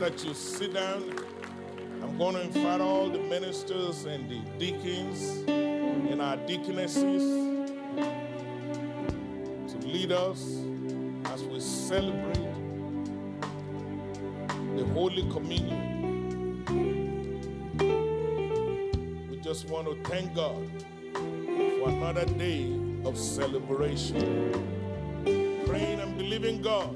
that you sit down, I'm going to invite all the ministers and the deacons and our deaconesses to lead us as we celebrate the Holy Communion. We just want to thank God for another day of celebration. Praying and believing God.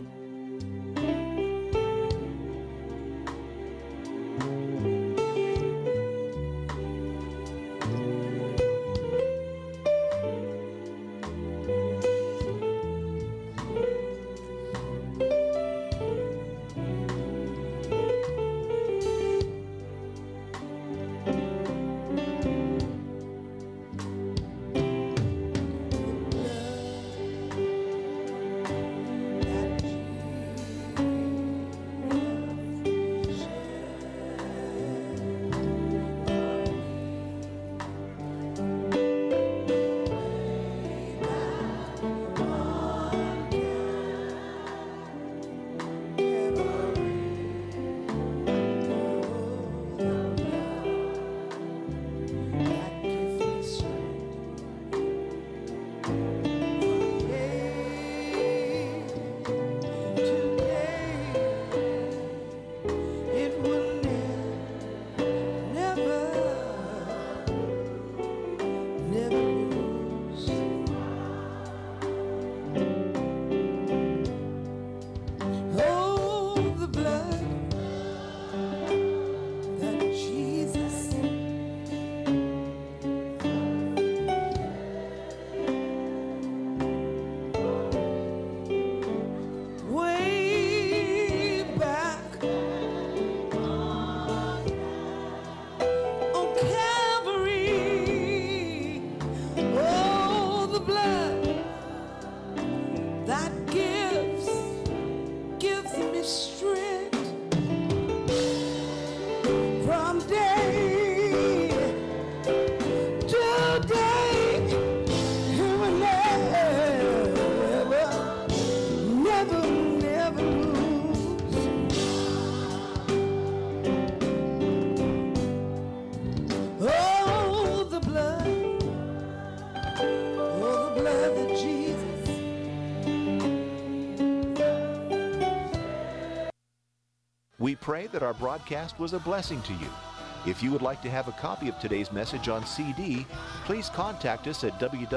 We pray that our broadcast was a blessing to you. If you would like to have a copy of today's message on CD, please contact us at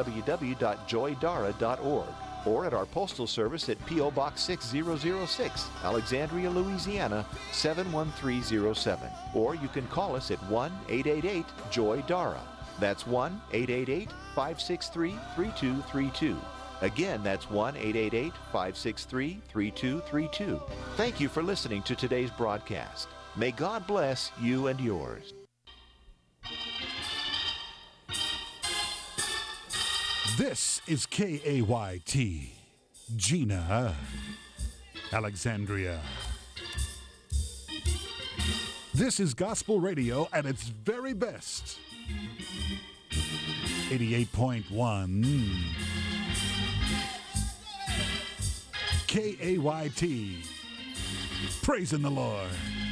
www.joydara.org or at our postal service at P.O. Box 6006, Alexandria, Louisiana 71307. Or you can call us at 1-888-JOY-DARA. That's 1-888-563-3232. Again, that's 1-888-563-3232. Thank you for listening to today's broadcast. May God bless you and yours. This is KAYT, Gina, Alexandria. This is gospel radio at its very best. 88.1 KAYT, praising the Lord.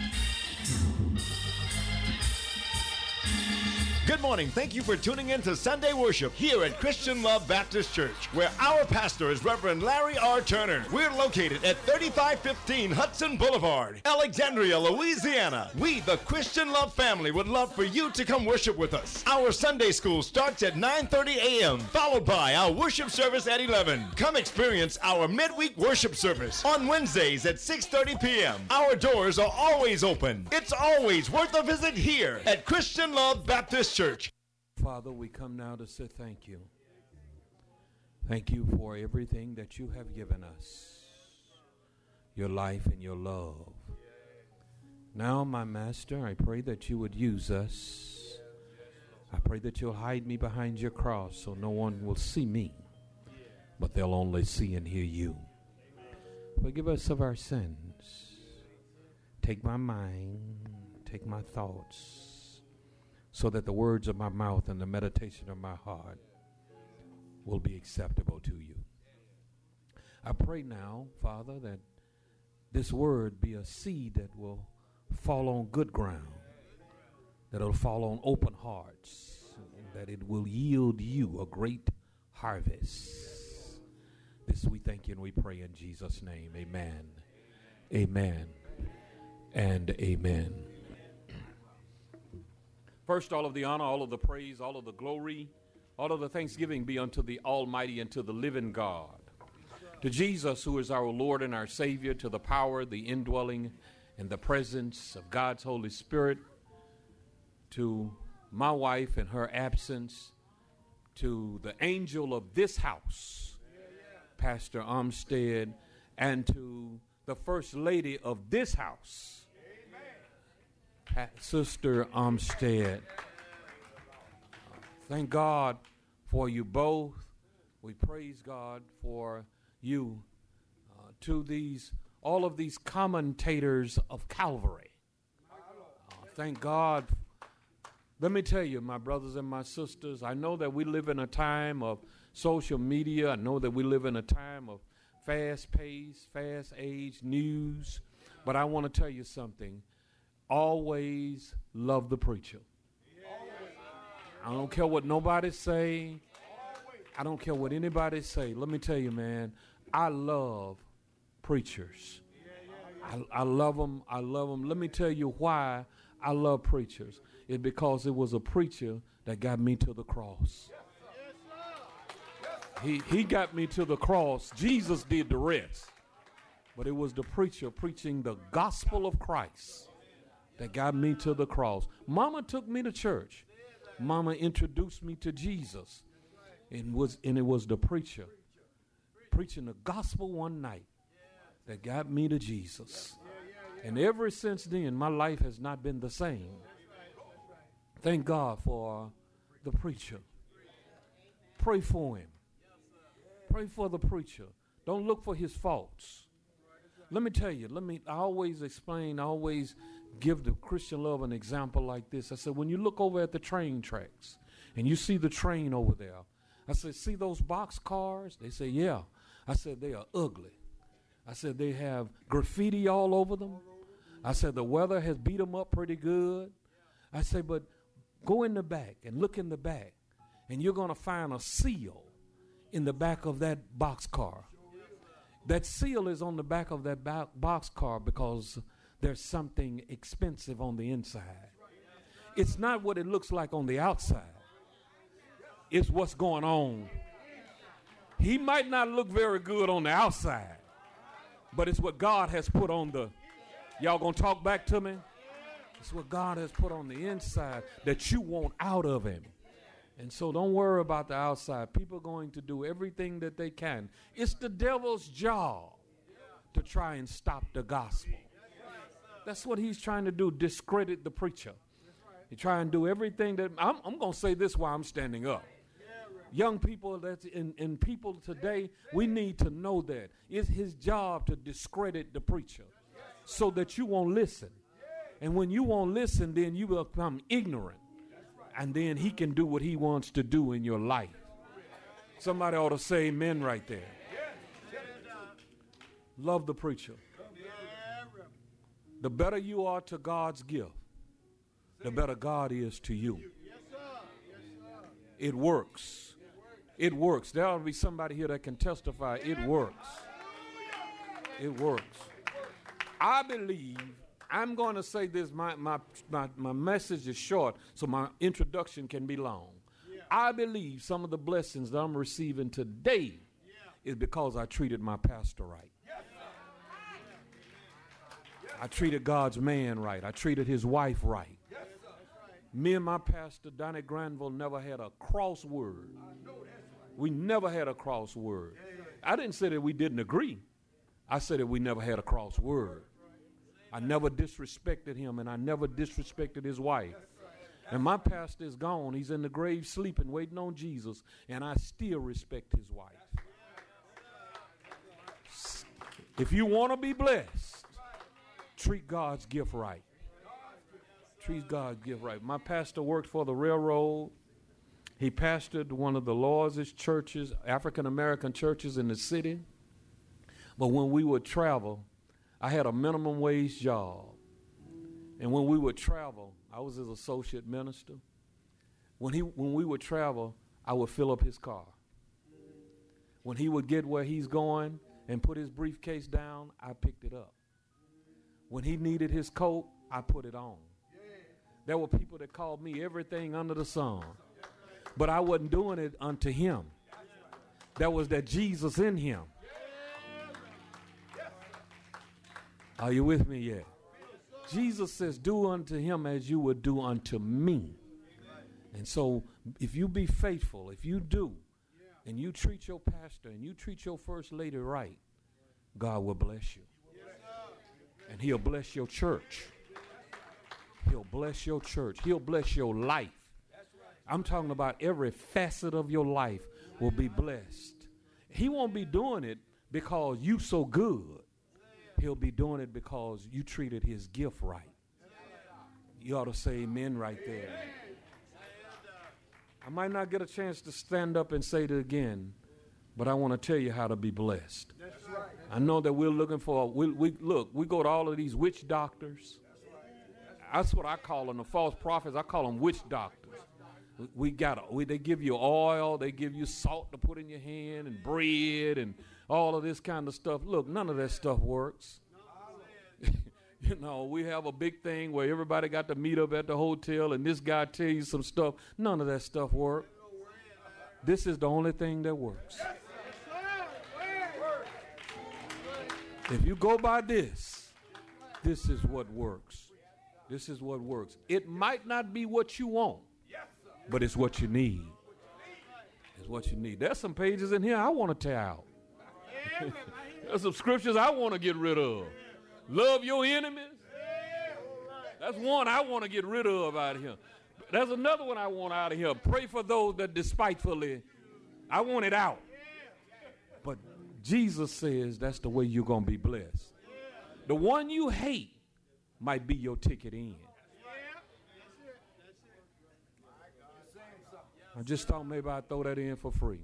Good morning. Thank you for tuning in to Sunday Worship here at Christian Love Baptist Church, where our pastor is Reverend Larry R. Turner. We're located at 3515 Hudson Boulevard, Alexandria, Louisiana. We, the Christian Love family, would love for you to come worship with us. Our Sunday school starts at 9:30 a.m., followed by our worship service at 11. Come experience our midweek worship service on Wednesdays at 6:30 p.m. Our doors are always open. It's always worth a visit here at Christian Love Baptist Church. Father, we come now to say thank you. Thank you for everything that you have given us, your life and your love. Now, my Master, I pray that you would use us. I pray that you'll hide me behind your cross so no one will see me, but they'll only see and hear you. Forgive us of our sins. Take my mind, take my thoughts, so that the words of my mouth and the meditation of my heart will be acceptable to you. I pray now, Father, that this word be a seed that will fall on good ground, that it'll fall on open hearts, that it will yield you a great harvest. This we thank you and we pray in Jesus' name. Amen. Amen. And amen. First, all of the honor, all of the praise, all of the glory, all of the thanksgiving be unto the Almighty and to the living God. To Jesus, who is our Lord and our Savior, to the power, the indwelling, and the presence of God's Holy Spirit, to my wife in her absence, to the angel of this house, Pastor Armstead, and to the First Lady of this house, Sister Armstead. Thank God for you both. We praise God for you. To all of these commentators of Calvary. Thank God. Let me tell you, my brothers and my sisters, I know that we live in a time of social media. I know that we live in a time of fast-paced, fast-age news. But I want to tell you something. Always love the preacher. I don't care what nobody say. I don't care what anybody say. Let me tell you, man, I love preachers. I love them. I love them. Let me tell you why I love preachers. It's because it was a preacher that got me to the cross. He got me to the cross. Jesus did the rest. But it was the preacher preaching the gospel of Christ that got me to the cross. Mama took me to church. Mama introduced me to Jesus. And it was the preacher preaching the gospel one night that got me to Jesus. And ever since then, my life has not been the same. Thank God for the preacher. Pray for him. Pray for the preacher. Don't look for his faults. Let me tell you, I always give the Christian Love an example like this. I said, when you look over at the train tracks and you see the train over there, I said, see those box cars? They say, yeah. I said, they are ugly. I said, they have graffiti all over them. I said, the weather has beat them up pretty good. I said, but go in the back and look in the back, and you're going to find a seal in the back of that boxcar. That seal is on the back of that boxcar because there's something expensive on the inside. It's not what it looks like on the outside. It's what's going on. He might not look very good on the outside, but it's what God has put on the, y'all gonna talk back to me? It's what God has put on the inside that you want out of him. And so don't worry about the outside. People are going to do everything that they can. It's the devil's job to try and stop the gospel. That's what he's trying to do, discredit the preacher. He try and do everything that, I'm going to say this while I'm standing up. Young people and people today, we need to know that it's his job to discredit the preacher so that you won't listen. And when you won't listen, then you will become ignorant. And then he can do what he wants to do in your life. Somebody ought to say amen right there. Love the preacher. The better you are to God's gift, the better God is to you. It works. It works. There ought to be somebody here that can testify. It works. It works. I believe, I'm going to say this, my message is short, so my introduction can be long. I believe some of the blessings that I'm receiving today is because I treated my pastor right. I treated God's man right. I treated his wife right. Me and my pastor, Donnie Granville, never had a cross word. We never had a cross word. I didn't say that we didn't agree. I said that we never had a cross word. I never disrespected him, and I never disrespected his wife. And my pastor is gone. He's in the grave sleeping, waiting on Jesus, and I still respect his wife. If you want to be blessed, treat God's gift right. Treat God's gift right. My pastor worked for the railroad. He pastored one of the largest churches, African-American churches in the city. But when we would travel, I had a minimum wage job. And when we would travel, I was his associate minister. When we would travel, I would fill up his car. When he would get where he's going and put his briefcase down, I picked it up. When he needed his coat, I put it on. There were people that called me everything under the sun, but I wasn't doing it unto him. There was that Jesus in him. Are you with me yet? Jesus says, do unto him as you would do unto me. And so if you be faithful, if you do, and you treat your pastor and you treat your first lady right, God will bless you. And he'll bless your church. He'll bless your church. He'll bless your life. I'm talking about every facet of your life will be blessed. He won't be doing it because you so good. He'll be doing it because you treated his gift right. You ought to say amen right there. I might not get a chance to stand up and say it again, but I want to tell you how to be blessed. I know that we're looking for, we go to all of these witch doctors. That's what I call them, the false prophets. I call them witch doctors. They give you oil, they give you salt to put in your hand and bread and all of this kind of stuff. Look, none of that stuff works. You know, we have a big thing where everybody got to meet up at the hotel and this guy tell you some stuff. None of that stuff works. This is the only thing that works. If you go by this is what works. This is what works. It might not be what you want, but it's what you need. It's what you need. There's some pages in here I want to tear out. There's some scriptures I want to get rid of. Love your enemies. That's one I want to get rid of out of here. There's another one I want out of here. Pray for those that despitefully. I want it out. But Jesus says that's the way you're going to be blessed. The one you hate might be your ticket in. I just thought maybe I'd throw that in for free.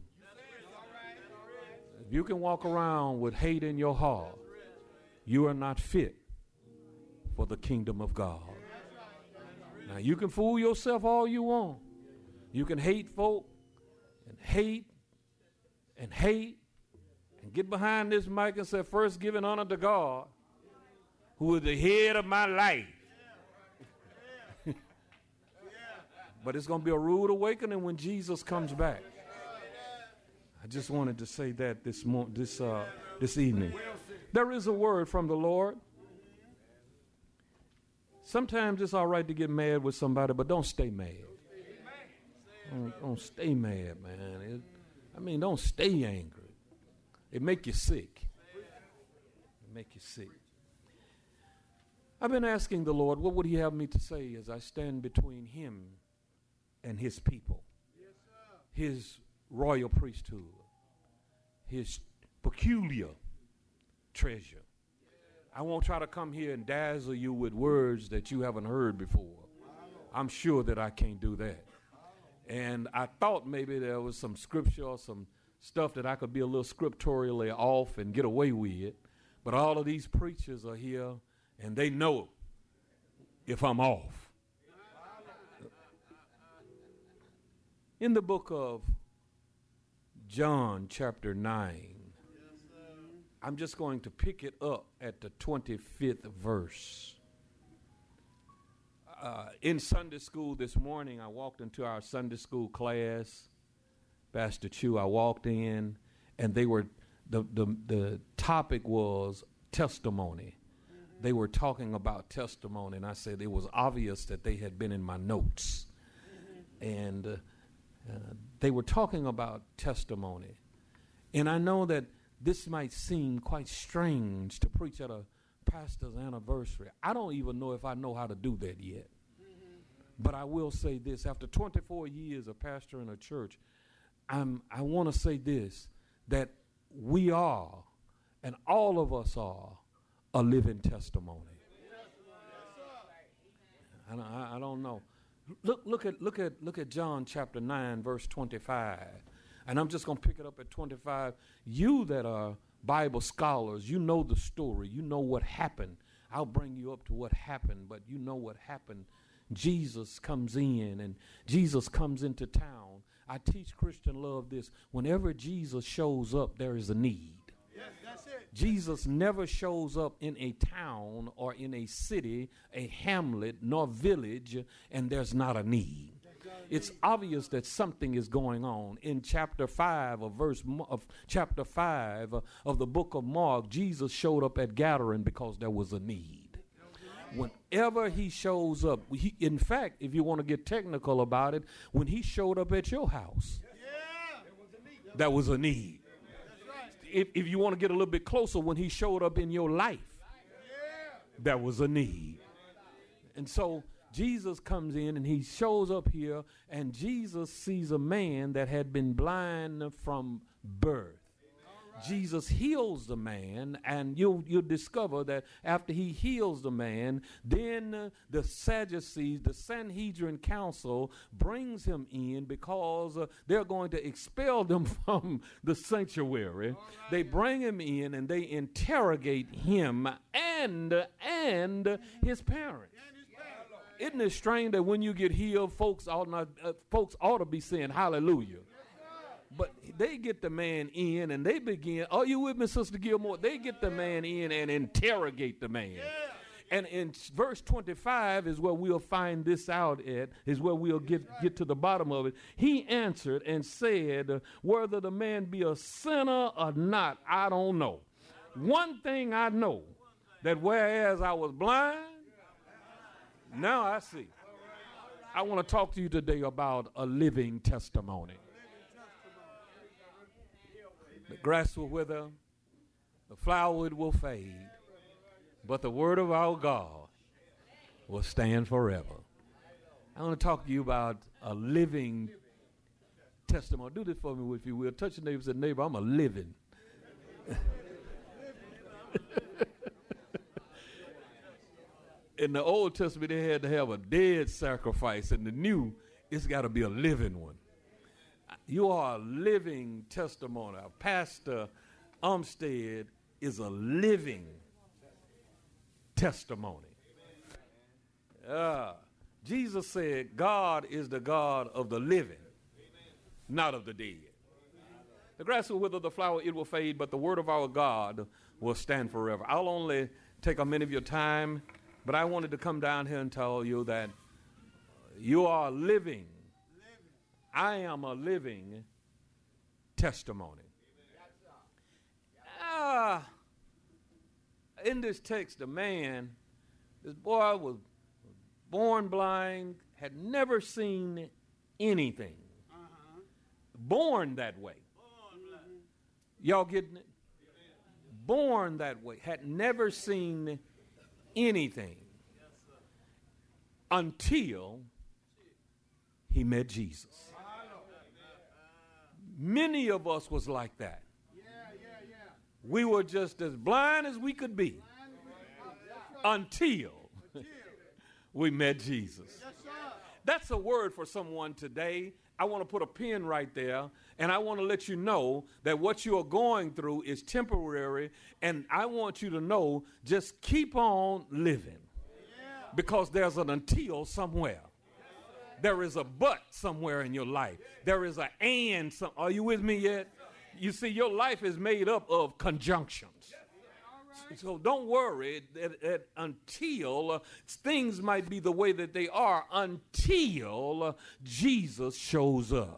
If you can walk around with hate in your heart, you are not fit for the kingdom of God. Now, you can fool yourself all you want. You can hate folk and hate and hate and get behind this mic and say, first giving honor to God, who is the head of my life. But it's going to be a rude awakening when Jesus comes back. I just wanted to say that this evening. There is a word from the Lord. Sometimes it's all right to get mad with somebody, but don't stay mad. Don't stay mad, man. Don't stay angry. It make you sick. It make you sick. I've been asking the Lord, what would he have me to say as I stand between him and his people, his royal priesthood, his peculiar treasure. I won't try to come here and dazzle you with words that you haven't heard before. I'm sure that I can't do that. And I thought maybe there was some scripture or some stuff that I could be a little scripturally off and get away with. But all of these preachers are here and they know if I'm off. In the book of John chapter 9, I'm just going to pick it up at the 25th verse. In Sunday school this morning, I walked into our Sunday school class. Pastor Chu, I walked in, and they were the topic was testimony. They were talking about testimony, and I said it was obvious that they had been in my notes. And they were talking about testimony. And I know that this might seem quite strange to preach at a pastor's anniversary. I don't even know if I know how to do that yet. But I will say this. After 24 years of pastoring a church, I want to say this, that we are, and all of us are, a living testimony. I don't know. Look at John chapter 9, verse 25. And I'm just going to pick it up at 25. You that are Bible scholars, you know the story. You know what happened. I'll bring you up to what happened, but you know what happened. Jesus comes in, and Jesus comes into town. I teach Christian love this. Whenever Jesus shows up, there is a need. Yes, that's it. Jesus never shows up in a town or in a city, a hamlet, nor village, and there's not a need. It's obvious that something is going on. In chapter 5 of chapter 5 of the book of Mark, Jesus showed up at Gadarene because there was a need. Whenever he shows up, in fact, if you want to get technical about it, when he showed up at your house, there was a need. If you want to get a little bit closer, when he showed up in your life, there was a need. And so Jesus comes in and he shows up here, and Jesus sees a man that had been blind from birth. Jesus heals the man, and you'll discover that after he heals the man, then the Sadducees, the Sanhedrin council, brings him in because they're going to expel them from the sanctuary. Right. They bring him in and they interrogate him and his parents. Isn't it strange that when you get healed, folks ought to be saying hallelujah? But they get the man in and they begin, are you with me, Sister Gilmore? They get the man in and interrogate the man. Yeah. And in verse 25 is where we'll find this out at, is where we'll get to the bottom of it. He answered and said, whether the man be a sinner or not, I don't know. One thing I know, that whereas I was blind, now I see. I want to talk to you today about a living testimony. The grass will wither, the flower will fade, but the word of our God will stand forever. I want to talk to you about a living testimony. Do this for me, if you will. Touch your neighbor and say, neighbor, I'm a living. In the Old Testament, they had to have a dead sacrifice. In the New, it's got to be a living one. You are a living testimony. Pastor Umstead is a living testimony. Jesus said, God is the God of the living, not of the dead. The grass will wither, the flower, it will fade, but the word of our God will stand forever. I'll only take a minute of your time, but I wanted to come down here and tell you that you are living. I am a living testimony. In this text, the man, this boy was born blind, had never seen anything. Born that way. Y'all getting it? Born that way, had never seen anything until he met Jesus. Many of us was like that. We were just as blind as we could be until we met Jesus. That's a word for someone today. I want to put a pin right there, and I want to let you know that what you are going through is temporary, and I want you to know, just keep on living, because there's an until somewhere. There is a but somewhere in your life. There is an and. Are you with me yet? You see, your life is made up of conjunctions. So don't worry that until things might be the way that they are, until Jesus shows up.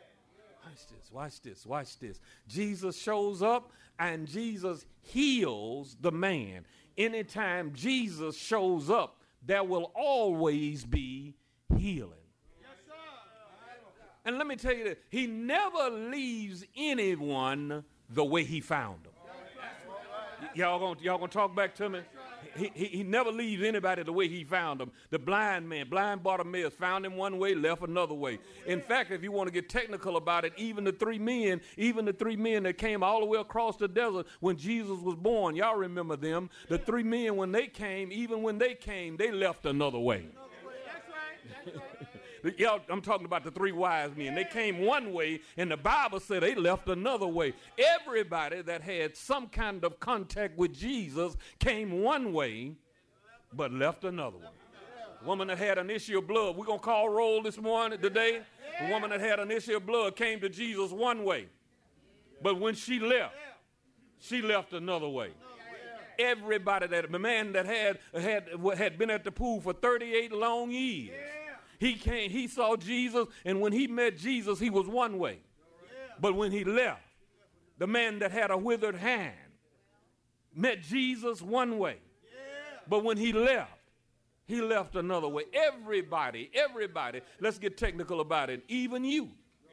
Watch this. Jesus shows up and Jesus heals the man. Anytime Jesus shows up, there will always be healing. And let me tell you that he never leaves anyone the way he found them. Y'all gonna talk back to me? He never leaves anybody the way he found them. The blind man, blind Bartimaeus, found him one way, left another way. In fact, if you want to get technical about it, even the three men that came all the way across the desert when Jesus was born, y'all remember them. The three men, when they came, they left another way. That's right. Y'all, I'm talking about the three wise men. They came one way, and the Bible said they left another way. Everybody that had some kind of contact with Jesus came one way but left another one. The woman that had an issue of blood, we're going to call roll this morning, today. The woman that had an issue of blood came to Jesus one way, but when she left another way. Everybody, that the man that had been at the pool for 38 long years, he saw Jesus, and when he met Jesus, he was one way. But when he left, the man that had a withered hand met Jesus one way. But when he left another way. Everybody, let's get technical about it, even you,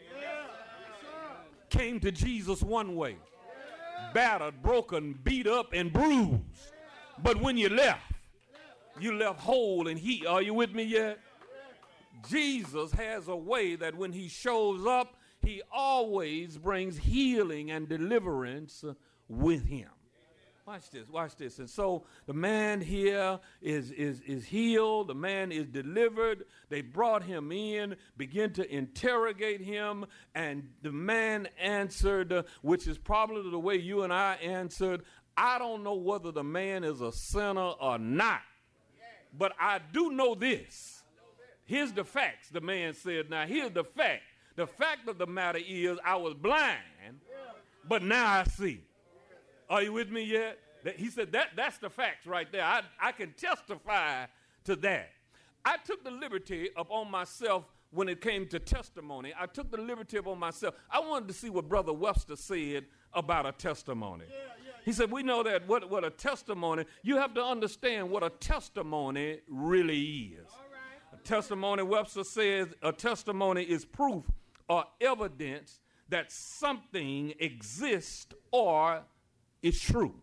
came to Jesus one way. Battered, broken, beat up, and bruised. But when you left whole and healed. Are you with me yet? Jesus has a way that when he shows up, he always brings healing and deliverance with him. Watch this. And so the man here is healed. The man is delivered. They brought him in, began to interrogate him, and the man answered, which is probably the way you and I answered, I don't know whether the man is a sinner or not, but I do know this. Here's the facts, the man said. Now, here's the fact. The fact of the matter is I was blind, but now I see. Are you with me yet? He said that's the facts right there. I can testify to that. I took the liberty upon myself when it came to testimony. I took the liberty upon myself. I wanted to see what Brother Webster said about a testimony. He said, we know that what a testimony, you have to understand what a testimony really is. A testimony, Webster says, a testimony is proof or evidence that something exists or is true.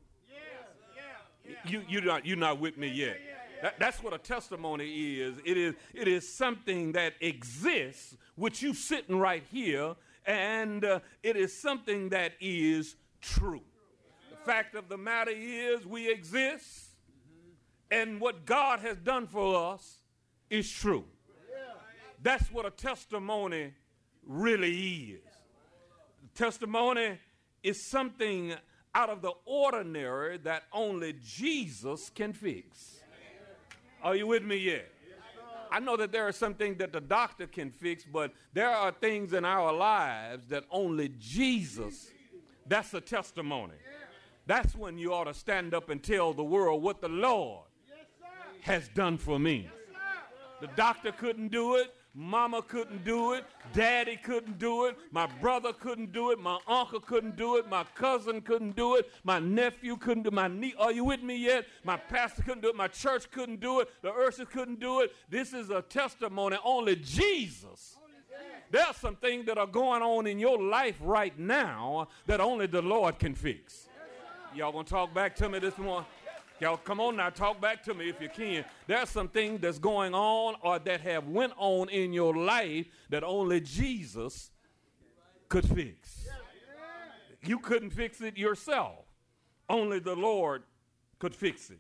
You're not with me yet. That's what a testimony is. It is something that exists, which you sitting right here, and it is something that is true. The fact of the matter is we exist, and what God has done for us is true. That's what a testimony really is. Testimony is something out of the ordinary that only Jesus can fix. Are you with me yet? I know that there are some things that the doctor can fix, but there are things in our lives that only Jesus, that's a testimony. That's when you ought to stand up and tell the world what the Lord has done for me. The doctor couldn't do it. Mama couldn't do it. Daddy couldn't do it. My brother couldn't do it. My uncle couldn't do it. My cousin couldn't do it. My nephew couldn't do it. My niece, are you with me yet? My pastor couldn't do it. My church couldn't do it. The Urshas couldn't do it. This is a testimony. Only Jesus. There are some things that are going on in your life right now that only the Lord can fix. Y'all gonna talk back to me this morning? Y'all come on now, talk back to me if you can. There's some things that's going on or that have went on in your life that only Jesus could fix. You couldn't fix it yourself. Only the Lord could fix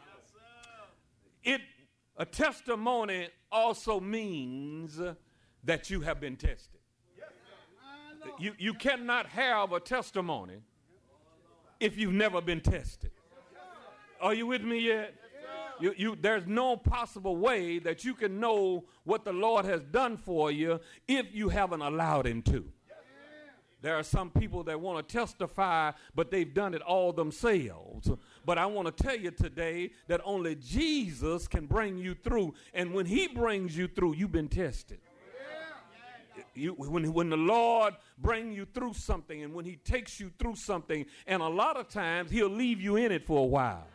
it. A testimony also means that you have been tested. You cannot have a testimony if you've never been tested. Are you with me yet? There's no possible way that you can know what the Lord has done for you if you haven't allowed him to. There are some people that want to testify, but they've done it all themselves. But I want to tell you today that only Jesus can bring you through. And when he brings you through, you've been tested. When the Lord brings you through something and when he takes you through something, and a lot of times he'll leave you in it for a while.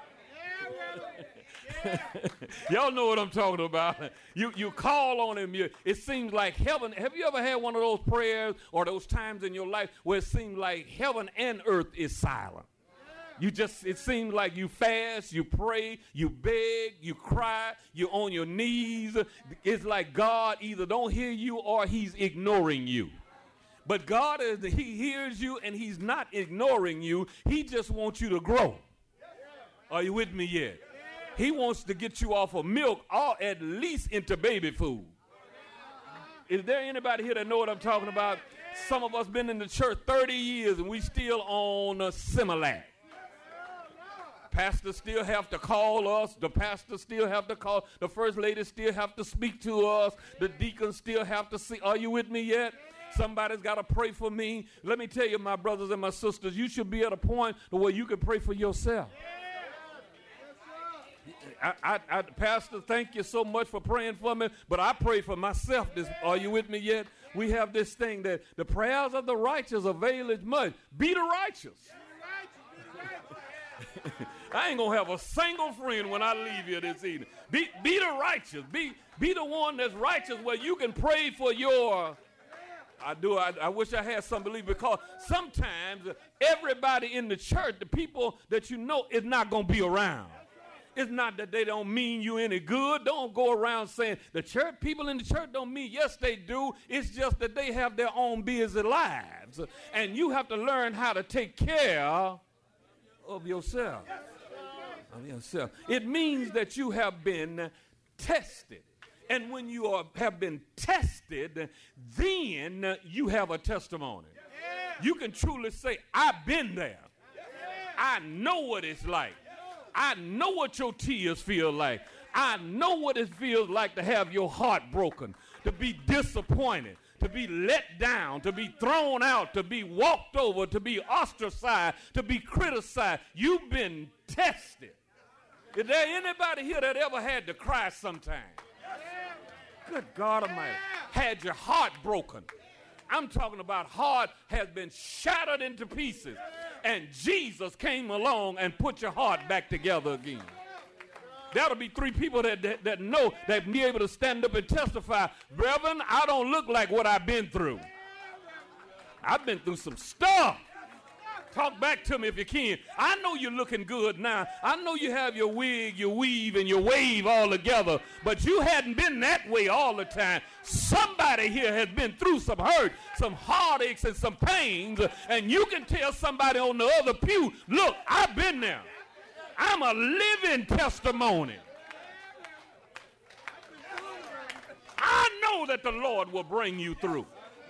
Y'all know what I'm talking about. You call on him. It seems like heaven. Have you ever had one of those prayers or those times in your life where it seems like heaven and earth is silent? It seems like you fast, you pray, you beg, you cry, you're on your knees. It's like God either don't hear you or he's ignoring you. But God, he hears you and he's not ignoring you. He just wants you to grow. Are you with me yet? He wants to get you off of milk or at least into baby food. Is there anybody here that know what I'm talking about? Some of us been in the church 30 years and we still on Similac. pastor still have to call us. The pastor still have to call. The first lady still have to speak to us. The deacons still have to see. Are you with me yet? Somebody's got to pray for me. Let me tell you, my brothers and my sisters, you should be at a point where you can pray for yourself. Pastor, thank you so much for praying for me, but I pray for myself. Are you with me yet? We have this thing that the prayers of the righteous availeth much. Be the righteous. I ain't going to have a single friend when I leave here this evening. Be the righteous. Be the one that's righteous where you can pray for your... I wish I had some belief, because sometimes everybody in the church, the people that you know, is not going to be around. It's not that they don't mean you any good. Don't go around saying the church people in the church don't mean. Yes, they do. It's just that they have their own busy lives. And you have to learn how to take care of yourself. It means that you have been tested. And when you have been tested, then you have a testimony. You can truly say, I've been there. I know what it's like. I know what your tears feel like. I know what it feels like to have your heart broken, to be disappointed, to be let down, to be thrown out, to be walked over, to be ostracized, to be criticized. You've been tested. Is there anybody here that ever had to cry sometime? Good God Almighty. Had your heart broken. I'm talking about heart has been shattered into pieces. And Jesus came along and put your heart back together again. That'll be three people that know, that be able to stand up and testify. Reverend, I don't look like what I've been through. I've been through some stuff. Talk back to me if you can. I know you're looking good now. I know you have your wig, your weave, and your wave all together, but you hadn't been that way all the time. Somebody here has been through some hurt, some heartaches, and some pains, and you can tell somebody on the other pew, look, I've been there. I'm a living testimony. I know that the Lord will bring you through.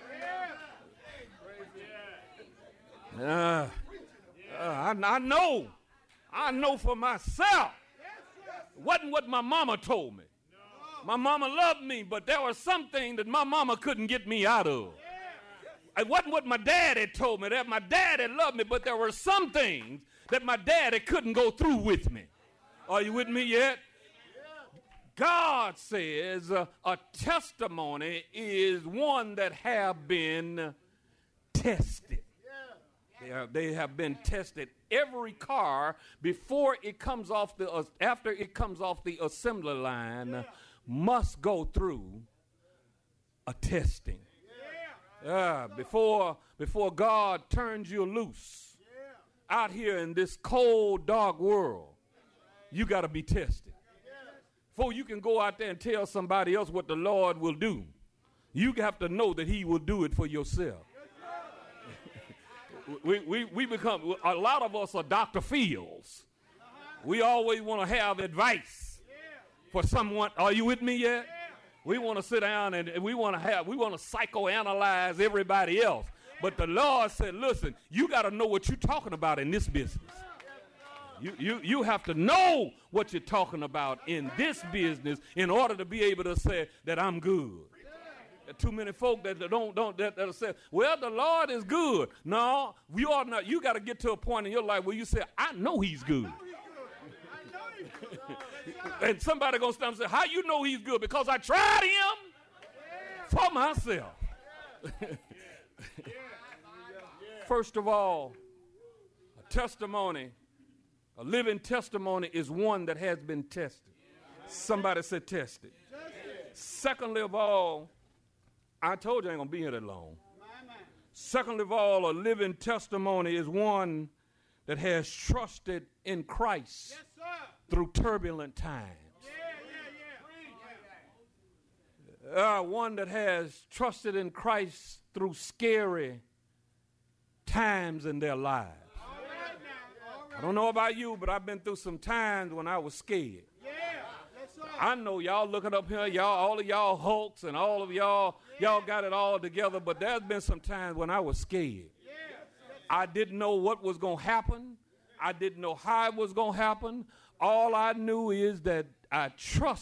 I know for myself. It wasn't what my mama told me. My mama loved me, but there was something that my mama couldn't get me out of. It wasn't what my daddy told me. That my daddy loved me, but there were some things that my daddy couldn't go through with me. Are you with me yet? God says a testimony is one that have been tested. They have been tested. Every car, before it comes off after it comes off the assembly line, must go through a testing. Before God turns you loose out here in this cold, dark world, you got to be tested. Before you can go out there and tell somebody else what the Lord will do, you have to know that He will do it for yourself. We become, a lot of us are Dr. Fields. We always want to have advice for someone. Are you with me yet? We want to sit down and we want to psychoanalyze everybody else. But the Lord said, listen, you got to know what you're talking about in this business. You have to know what you're talking about in this business in order to be able to say that I'm good. Too many folk that'll say, well, the Lord is good. No, you are not. You got to get to a point in your life where you say, I know He's good. And somebody gonna stand and say, how you know He's good? Because I tried Him for myself. First of all, a testimony, a living testimony is one that has been tested. Somebody said tested. Secondly of all, I told you I ain't going to be here that long. Secondly of all, a living testimony is one that has trusted in Christ through turbulent times. One that has trusted in Christ through scary times in their lives. I don't know about you, but I've been through some times when I was scared. I know y'all looking up here, all of y'all hulks and all of y'all got it all together, but there's been some times when I was scared. I didn't know what was going to happen. I didn't know how it was going to happen. All I knew is that I trusted